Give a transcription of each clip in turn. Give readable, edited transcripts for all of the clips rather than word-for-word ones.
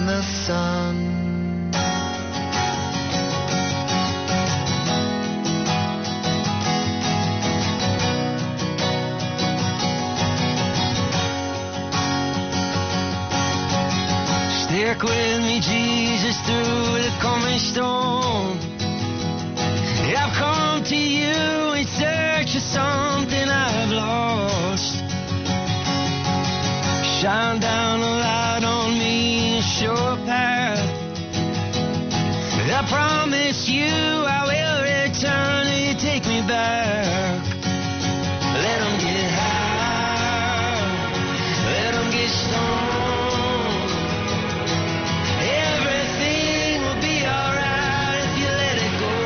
the sun. Stick with me, Jesus, through the coming storm. I've come to you in search of something I've lost. Shine down a light on me and show a path. I promise you I will return and you take me back. Let them get high, let them get stoned. Everything will be alright if you let it go.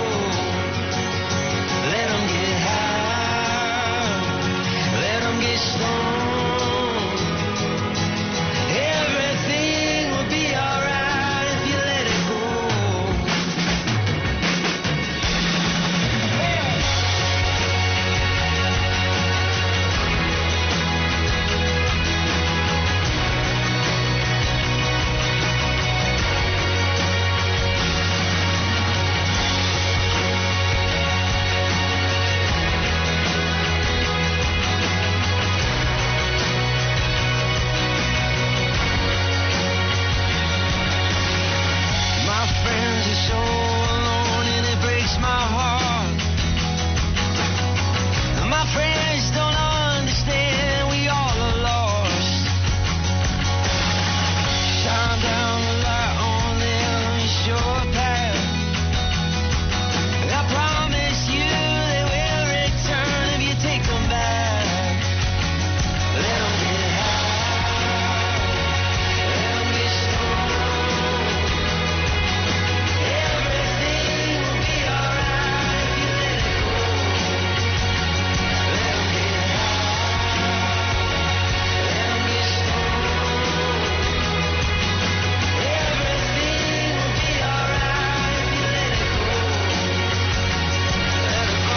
Let them get high, let them get stoned. Everything will be alright if you let it go. My friends are so alone and it breaks my heart. My friends don't understand, we all are lost. Shine down the light on them and show a path. I promise you they will return if you take them back. Let them get high, let them get stoned. Everything will be alright if you let it go. Let them get high, let them get stoned. Everything will be alright if you let it go. Let it go.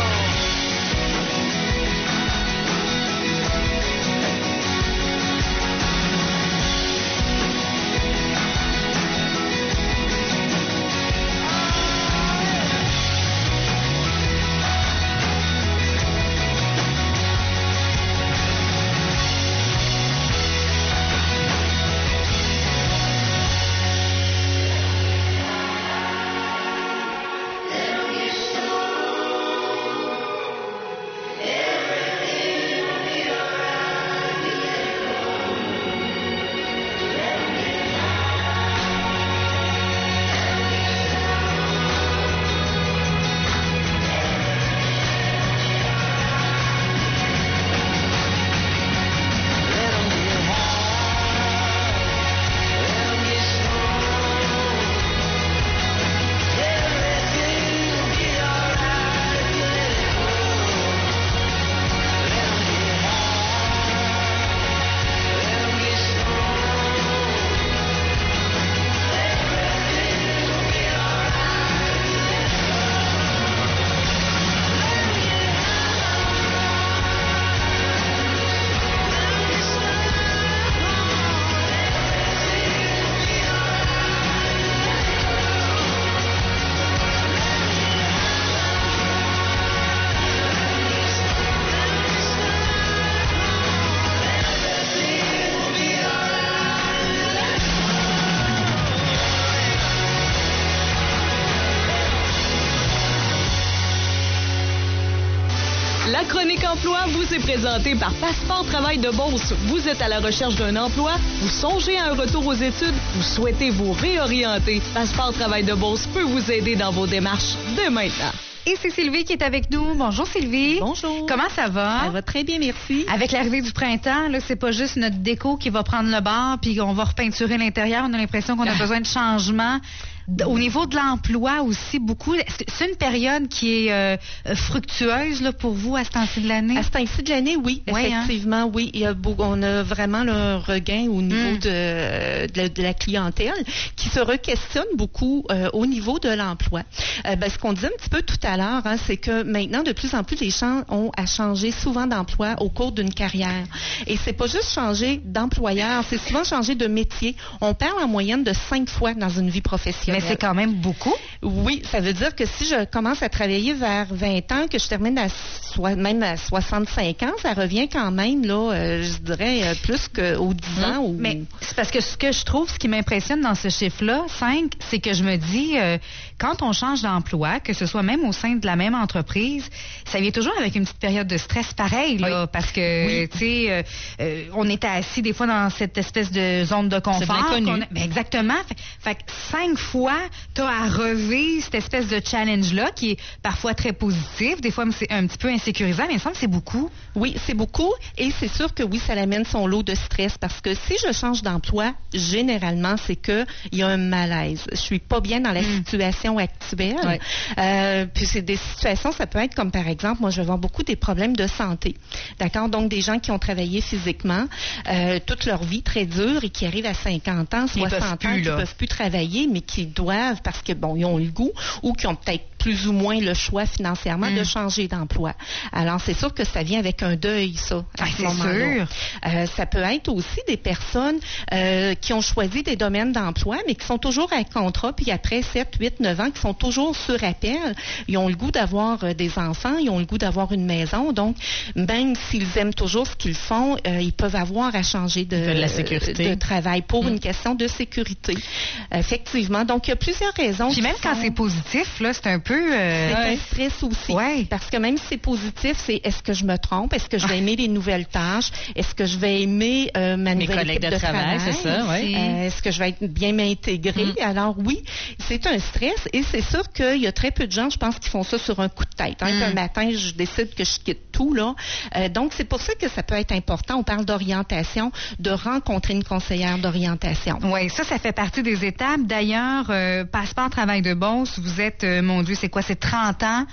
La chronique emploi vous est présentée par Passeport Travail de Beauce. Vous êtes à la recherche d'un emploi? Vous songez à un retour aux études? Vous souhaitez vous réorienter? Passeport Travail de Beauce peut vous aider dans vos démarches dès maintenant. Et c'est Sylvie qui est avec nous. Bonjour Sylvie. Bonjour. Comment ça va? Ça va très bien, merci. Avec l'arrivée du printemps, là, c'est pas juste notre déco qui va prendre le bord puis on va repeinturer l'intérieur. On a l'impression qu'on a besoin de changement. Au niveau de l'emploi aussi, beaucoup. C'est une période qui est fructueuse là, pour vous à ce temps-ci de l'année? À ce temps-ci de l'année, oui, effectivement, oui. On a vraiment là, un regain au niveau de la clientèle qui se re-questionne beaucoup au niveau de l'emploi. Ce qu'on disait un petit peu tout à l'heure, c'est que maintenant, de plus en plus, les gens ont à changer souvent d'emploi au cours d'une carrière. Et c'est pas juste changer d'employeur, c'est souvent changer de métier. On parle en moyenne de 5 fois dans une vie professionnelle. Mais c'est quand même beaucoup. Oui, ça veut dire que si je commence à travailler vers 20 ans, que je termine même à 65 ans, ça revient quand même, là, je dirais, plus qu'aux 10 ans. Mais c'est parce que ce que je trouve, ce qui m'impressionne dans ce chiffre-là, 5, c'est que je me dis, quand on change d'emploi, que ce soit même au sein de la même entreprise, ça vient toujours avec une petite période de stress pareil, là, parce que, tu sais, on est assis des fois dans cette espèce de zone de confort. C'est l'inconnu. Exactement. Fait que 5 fois, tu as à revivre cette espèce de challenge-là qui est parfois très positif. Des fois, c'est un petit peu insécurisant, mais il me semble que c'est beaucoup. Oui, c'est beaucoup. Et c'est sûr que oui, ça amène son lot de stress parce que si je change d'emploi, généralement, c'est que il y a un malaise. Je suis pas bien dans la situation actuelle. Puis c'est des situations, ça peut être comme par exemple, moi, je vais avoir beaucoup des problèmes de santé. D'accord? Donc, des gens qui ont travaillé physiquement toute leur vie très dure et qui arrivent à 50 ans, 60 ans, qui ne peuvent plus travailler, mais qui doivent parce que, bon, ils ont le goût ou qui ont peut-être plus ou moins le choix financièrement de changer d'emploi. Alors, c'est sûr que ça vient avec un deuil, ça, à ce moment-là. Ça peut être aussi des personnes qui ont choisi des domaines d'emploi, mais qui sont toujours à contrat, puis après 7, 8, 9 ans, qui sont toujours sur appel. Ils ont le goût d'avoir des enfants, ils ont le goût d'avoir une maison. Donc, même s'ils aiment toujours ce qu'ils font, ils peuvent avoir à changer de travail pour une question de sécurité. Effectivement. Donc, il y a plusieurs raisons. Puis même quand c'est positif, là, c'est un peu... C'est un stress aussi. Parce que même si c'est positif, c'est est-ce que je me trompe? Est-ce que je vais aimer les nouvelles tâches? Est-ce que je vais aimer ma nouvelle équipe de travail? C'est ça, Est-ce que je vais bien m'intégrer? Alors oui, c'est un stress et c'est sûr qu'il y a très peu de gens, je pense, qui font ça sur un coup de tête. Un matin, je décide que je quitte tout, là. Donc, c'est pour ça que ça peut être important. On parle d'orientation, de rencontrer une conseillère d'orientation. Oui, ça fait partie des étapes. D'ailleurs, Passeport Travail de Beauce, vous êtes, mon Dieu, c'est quoi? C'est 30 ans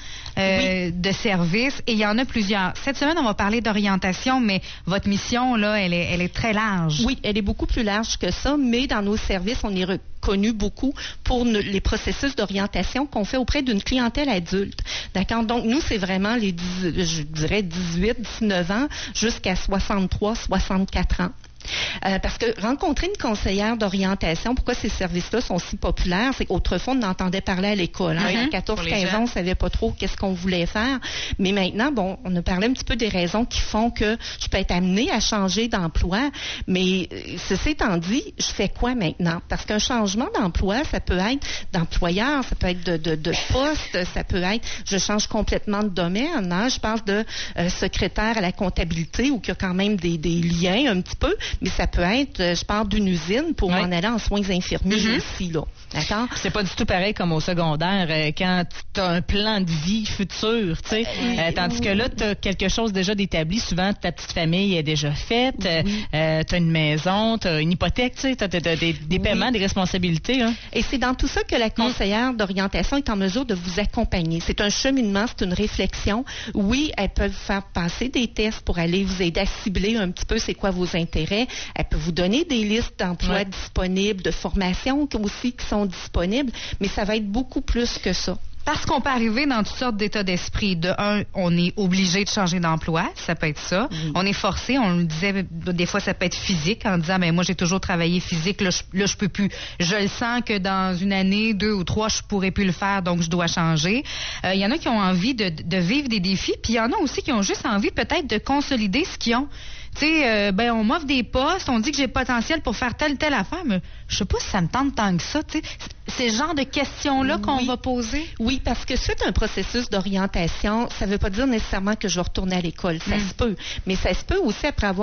de service et il y en a plusieurs. Cette semaine, on va parler d'orientation, mais votre mission, là, elle est très large. Oui, elle est beaucoup plus large que ça, mais dans nos services, on est reconnu beaucoup pour les processus d'orientation qu'on fait auprès d'une clientèle adulte. D'accord? Donc, nous, c'est vraiment je dirais 18, 19 ans jusqu'à 63, 64 ans. Parce que rencontrer une conseillère d'orientation, pourquoi ces services-là sont si populaires, c'est qu'autrefois, on entendait parler à l'école. À 14-15 ans, on ne savait pas trop qu'est-ce qu'on voulait faire. Mais maintenant, bon, on a parlé un petit peu des raisons qui font que je peux être amenée à changer d'emploi. Mais ceci étant dit, je fais quoi maintenant? Parce qu'un changement d'emploi, ça peut être d'employeur, ça peut être de poste, ça peut être, je change complètement de domaine. Je passe de secrétaire à la comptabilité où il y a quand même des liens un petit peu. Mais ça peut être, je pars d'une usine pour m'en aller en soins infirmiers aussi, là. D'accord? C'est pas du tout pareil comme au secondaire quand tu as un plan de vie futur, tu sais. Tandis que là, tu as quelque chose déjà d'établi. Souvent, ta petite famille est déjà faite. Tu as une maison, tu as une hypothèque, tu sais. Tu as des paiements, des responsabilités. Hein. Et c'est dans tout ça que la conseillère d'orientation est en mesure de vous accompagner. C'est un cheminement, c'est une réflexion. Oui, elles peuvent faire passer des tests pour aller vous aider à cibler un petit peu c'est quoi vos intérêts. Elle peut vous donner des listes d'emplois disponibles, de formations aussi qui sont disponibles, mais ça va être beaucoup plus que ça. Parce qu'on peut arriver dans toutes sortes d'états d'esprit. De un, on est obligé de changer d'emploi, ça peut être ça. On est forcé, on le disait, des fois ça peut être physique, en disant, ben moi j'ai toujours travaillé physique, là je peux plus. Je le sens que dans une année, 2 ou 3, je pourrais plus le faire, donc je dois changer. Il y en a qui ont envie de vivre des défis, puis il y en a aussi qui ont juste envie peut-être de consolider ce qu'ils ont. Tu sais, on m'offre des postes, on dit que j'ai potentiel pour faire telle affaire, mais je sais pas si ça me tente tant que ça, tu sais. C'est le genre de questions-là qu'on va poser? Oui, parce que c'est un processus d'orientation. Ça veut pas dire nécessairement que je vais retourner à l'école. Ça se peut. Mais ça se peut aussi après avoir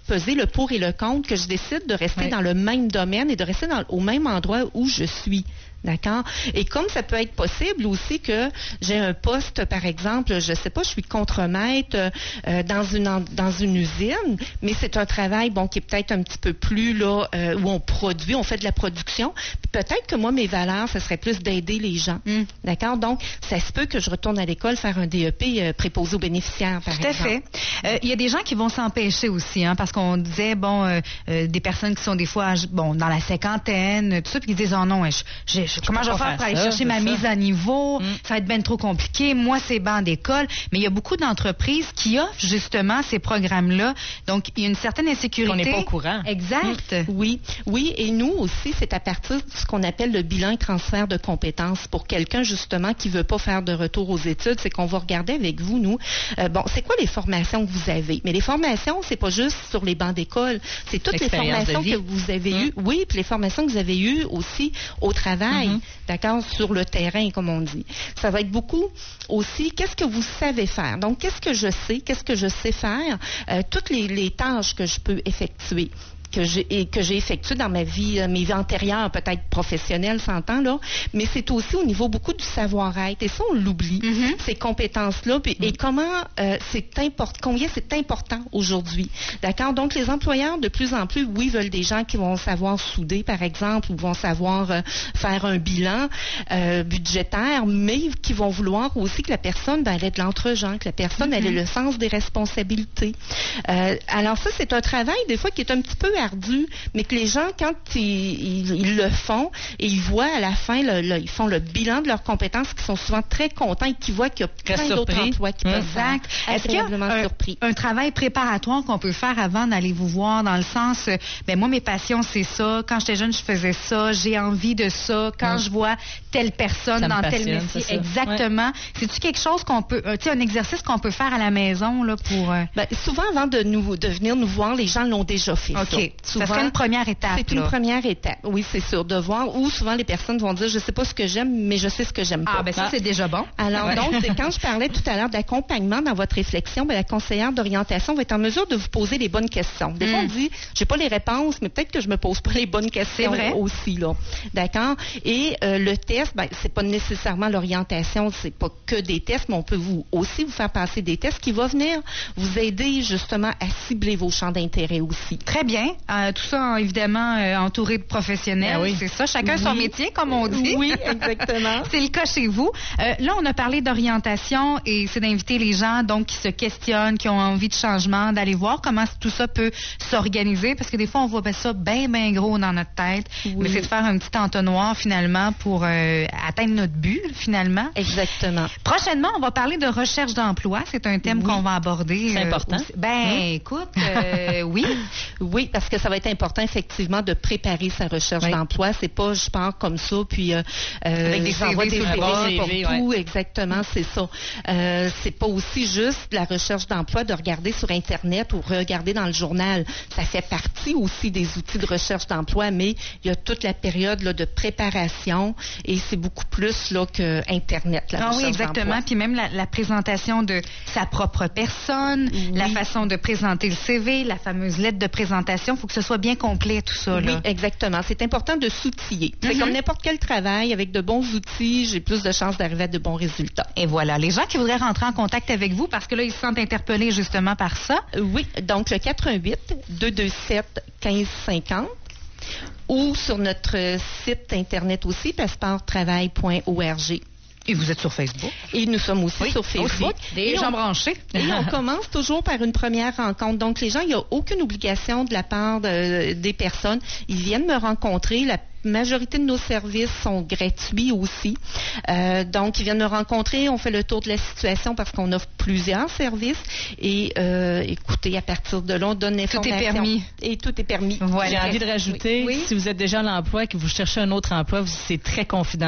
peser le pour et le contre que je décide de rester dans le même domaine et de rester au même endroit où je suis. D'accord? Et comme ça peut être possible aussi que j'ai un poste, par exemple, je sais pas, je suis contremaître dans une usine, mais c'est un travail, qui est peut-être un petit peu plus, là, où on fait de la production. Puis peut-être que moi, mes valeurs, ce serait plus d'aider les gens. D'accord? Donc, ça se peut que je retourne à l'école faire un DEP préposé aux bénéficiaires, par exemple. Tout à fait. Il y a des gens qui vont s'empêcher aussi, parce qu'on disait, des personnes qui sont des fois, dans la cinquantaine, tout ça, puis qui disent, oh non, comment je vais faire pour aller chercher ma mise à niveau? Ça va être bien trop compliqué. Moi, c'est banc d'école. Mais il y a beaucoup d'entreprises qui offrent justement ces programmes-là. Donc, il y a une certaine insécurité. On n'est pas au courant. Exact. Oui. Et nous aussi, c'est à partir de ce qu'on appelle le bilan et transfert de compétences pour quelqu'un, justement, qui veut pas faire de retour aux études. C'est qu'on va regarder avec vous, nous, c'est quoi les formations que vous avez? Mais les formations, c'est pas juste sur les bancs d'école. C'est toutes les formations que vous avez eues. Oui, puis les formations que vous avez eues aussi au travail. D'accord, sur le terrain, comme on dit. Ça va être beaucoup aussi, qu'est-ce que vous savez faire? Donc, qu'est-ce que je sais faire? Toutes les tâches que je peux effectuer. Que j'ai effectué dans mes vies antérieures, peut-être professionnelles, s'entend là, mais c'est aussi au niveau beaucoup du savoir-être. Et ça, on l'oublie, ces compétences-là, et combien c'est important aujourd'hui. D'accord? Donc, les employeurs, de plus en plus, veulent des gens qui vont savoir souder, par exemple, ou vont savoir faire un bilan budgétaire, mais qui vont vouloir aussi que la personne, elle ait de l'entre-gens, que la personne, elle ait le sens des responsabilités. Alors ça, c'est un travail, des fois, qui est un petit peu ardu, mais que les gens, quand ils le font, et ils voient à la fin, ils font le bilan de leurs compétences, qui sont souvent très contents et qui voient qu'il y a plein d'autres emplois qui peuvent faire. Est-ce qu'il y a un travail préparatoire qu'on peut faire avant d'aller vous voir, dans le sens, moi, mes passions, c'est ça. Quand j'étais jeune, je faisais ça. J'ai envie de ça. Quand je vois telle personne dans tel métier. Exactement. C'est-tu quelque chose qu'on peut, un exercice qu'on peut faire à la maison, là, pour... souvent, avant de venir nous voir, les gens l'ont déjà fait. OK. Souvent, ça serait une première étape. C'est une première étape. Oui, c'est sûr. De voir où souvent les personnes vont dire, je sais pas ce que j'aime, mais je sais ce que j'aime pas. Ça, c'est déjà bon. Alors, donc, quand je parlais tout à l'heure d'accompagnement dans votre réflexion, la conseillère d'orientation va être en mesure de vous poser les bonnes questions. Des fois, on dit, j'ai pas les réponses, mais peut-être que je me pose pas les bonnes questions aussi, là. D'accord? Et le test, c'est pas nécessairement l'orientation, c'est pas que des tests, mais on peut aussi vous faire passer des tests qui vont venir vous aider, justement, à cibler vos champs d'intérêt aussi. Très bien. Tout ça, évidemment, entouré de professionnels. C'est ça. Chacun son métier, comme on dit. Oui, exactement. C'est le cas chez vous. Là, on a parlé d'orientation et c'est d'inviter les gens donc qui se questionnent, qui ont envie de changement, d'aller voir comment tout ça peut s'organiser, parce que des fois, on voit ça bien gros dans notre tête. Mais c'est de faire un petit entonnoir, finalement, pour atteindre notre but, finalement. Exactement. Prochainement, on va parler de recherche d'emploi. C'est un thème qu'on va aborder. C'est important. Écoute, oui. Oui, parce que ça va être important, effectivement, de préparer sa recherche d'emploi. C'est pas, je pars comme ça, puis avec des CV partout. Exactement, c'est ça. C'est pas aussi juste la recherche d'emploi de regarder sur Internet ou regarder dans le journal. Ça fait partie aussi des outils de recherche d'emploi, mais il y a toute la période là, de préparation et c'est beaucoup plus là, que Internet, la recherche exactement. d'emploi. Puis même la présentation de sa propre personne, la façon de présenter le CV, la fameuse lettre de présentation, il faut que ce soit bien complet, tout ça. Là. Oui, exactement. C'est important de s'outiller. C'est comme n'importe quel travail, avec de bons outils, j'ai plus de chances d'arriver à de bons résultats. Et voilà, les gens qui voudraient rentrer en contact avec vous, parce que là, ils se sentent interpellés justement par ça. Oui, donc le 88-227-1550 ou sur notre site Internet aussi, passeporttravail.org. Et vous êtes sur Facebook. Et nous sommes aussi sur Facebook. Des gens branchés. Et on commence toujours par une première rencontre. Donc, les gens, il n'y a aucune obligation de la part des personnes. Ils viennent me rencontrer. La majorité de nos services sont gratuits aussi. Donc, ils viennent me rencontrer. On fait le tour de la situation parce qu'on offre plusieurs services. Et écoutez, à partir de là, on donne l'information. Tout est permis. Et tout est permis. Voilà. J'ai envie de rajouter, si vous êtes déjà à l'emploi et que vous cherchez un autre emploi, c'est très confidentiel.